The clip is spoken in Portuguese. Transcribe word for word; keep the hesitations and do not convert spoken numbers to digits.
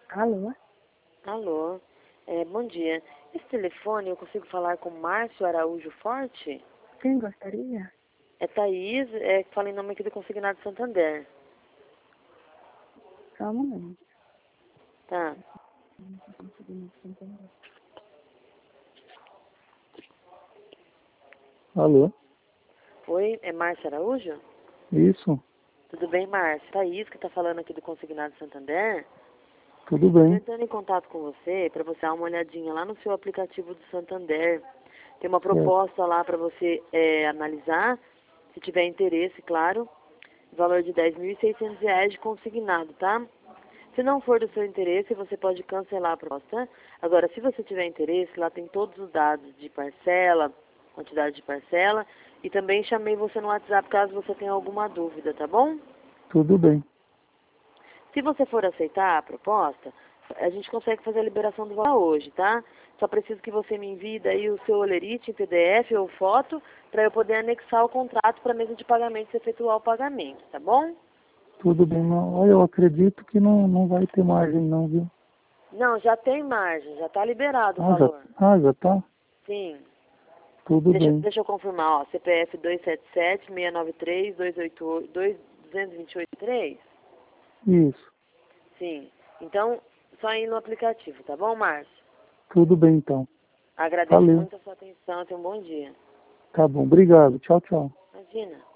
Alô? Alô, é, bom dia. Esse telefone eu consigo falar com Márcio Araújo Forte? Quem gostaria? É Thaís, é, que fala em nome aqui do Consignado Santander. Só um momento. Tá. Alô? Oi, é Márcio Araújo? Isso, Tudo bem, Márcio? Thaís, que tá falando aqui do Consignado Santander. tudo Estou bem. entrando em contato com você para você dar uma olhadinha lá no seu aplicativo do Santander. Tem uma proposta lá para você é, analisar, se tiver interesse, claro. Valor de dez mil e seiscentos reais de consignado, tá? Se não for do seu interesse, você pode cancelar a proposta. Agora, se você tiver interesse, lá tem todos os dados de parcela, quantidade de parcela, e também chamei você no WhatsApp caso você tenha alguma dúvida, tá bom? Tudo bem. Se você for aceitar a proposta, a gente consegue fazer a liberação do valor hoje, tá? Só preciso que você me envie daí o seu olerite em P D F ou foto para eu poder anexar o contrato para a mesa de pagamento e efetuar o pagamento, tá bom? Tudo bem. Não, olha, eu acredito que não, não vai ter margem não, viu? Não, já tem margem, já está liberado o Ah, já, valor. ah, já tá? Sim. Tudo Deixa, bem. deixa eu confirmar, ó, C P F dois sete sete, seis nove três, dois oito dois, dois dois oito três? Isso. Sim. Então, só ir no aplicativo, tá bom, Márcio? Tudo bem, então. Agradeço Valeu. muito a sua atenção, tenha um bom dia. Tá bom. Obrigado. Tchau, tchau. Imagina.